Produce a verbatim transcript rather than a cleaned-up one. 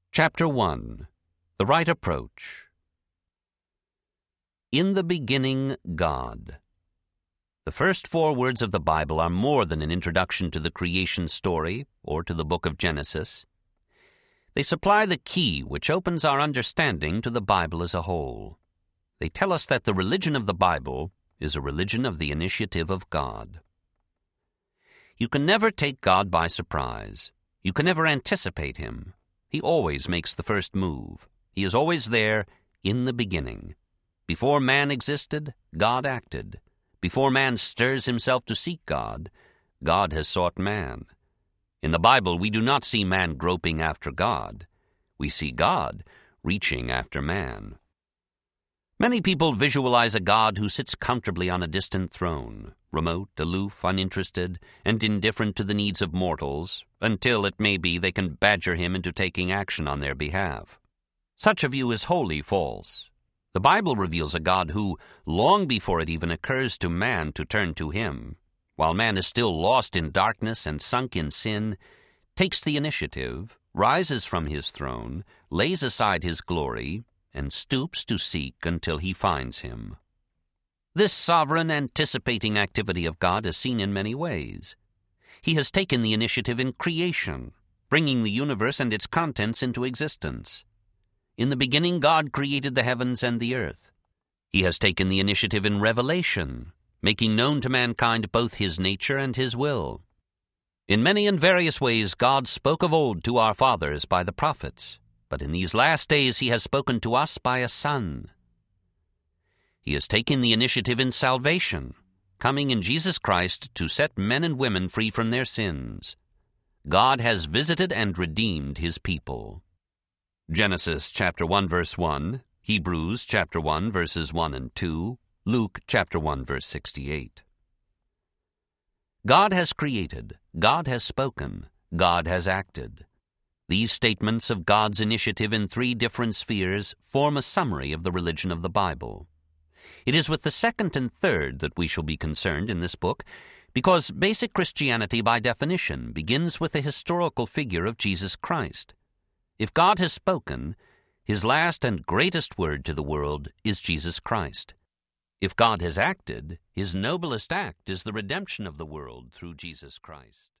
Chapter one. The Right Approach. In the beginning, God. The first four words of the Bible are more than an introduction to the creation story or to the book of Genesis. They supply the key which opens our understanding to the Bible as a whole. They tell us that the religion of the Bible is a religion of the initiative of God. You can never take God by surprise. You can never anticipate him. He always makes the first move. He is always there in the beginning. Before man existed, God acted. Before man stirs himself to seek God, God has sought man. In the Bible, we do not see man groping after God. We see God reaching after man. Many people visualize a God who sits comfortably on a distant throne, remote, aloof, uninterested, and indifferent to the needs of mortals, until it may be they can badger him into taking action on their behalf. Such a view is wholly false. The Bible reveals a God who, long before it even occurs to man to turn to him, while man is still lost in darkness and sunk in sin, takes the initiative, rises from his throne, lays aside his glory, and stoops to seek until he finds him. This sovereign, anticipating activity of God is seen in many ways. He has taken the initiative in creation, bringing the universe and its contents into existence. In the beginning, God created the heavens and the earth. He has taken the initiative in revelation, making known to mankind both his nature and his will. In many and various ways, God spoke of old to our fathers by the prophets, but in these last days he has spoken to us by a Son. He has taken the initiative in salvation, coming in Jesus Christ to set men and women free from their sins. God has visited and redeemed his people. Genesis chapter one verse one, Hebrews chapter one verses one and two, Luke chapter one verse sixty-eight. God has created, God has spoken, God has acted. These statements of God's initiative in three different spheres form a summary of the religion of the Bible. It is with the second and third that we shall be concerned in this book, because basic Christianity by definition begins with the historical figure of Jesus Christ. If God has spoken, his last and greatest word to the world is Jesus Christ. If God has acted, his noblest act is the redemption of the world through Jesus Christ.